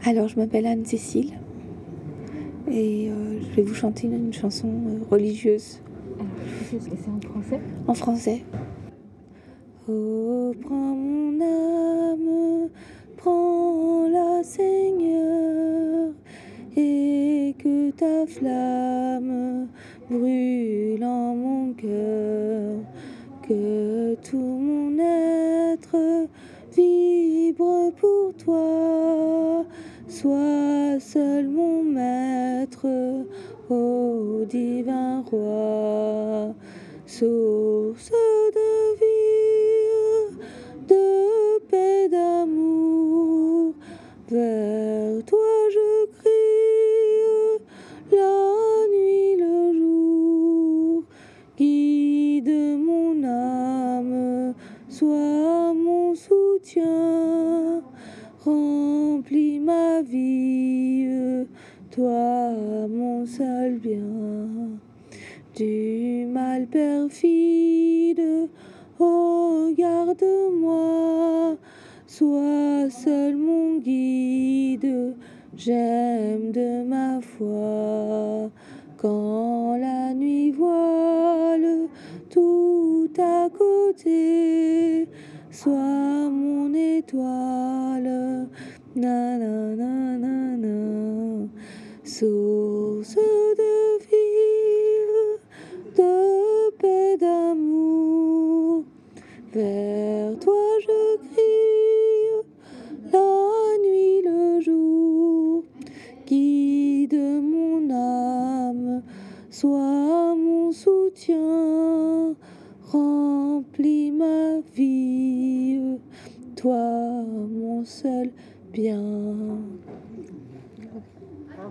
Alors, je m'appelle Anne-Cécile et je vais vous chanter une chanson religieuse. Alors, est-ce que c'est en français? En français. Oh, prends mon âme, prends-la, Seigneur, et que ta flamme brûle en mon cœur, que tout mon être vibre pour toi, sois seul mon maître, ô divin roi, source de vie, de paix, d'amour, vers toi je crie, la nuit, le jour, guide mon âme, sois mon soutien, remplis ma vie, toi mon seul bien. Du mal perfide, oh garde-moi, sois seul mon guide, j'aime de ma foi. Quand la nuit voile tout à côté, sois mon étoile, na na na na na, source de vie, de paix, d'amour, vers toi je crie, la nuit, le jour, guide mon âme, sois mon soutien, remplis ma vie, toi mon seul bien.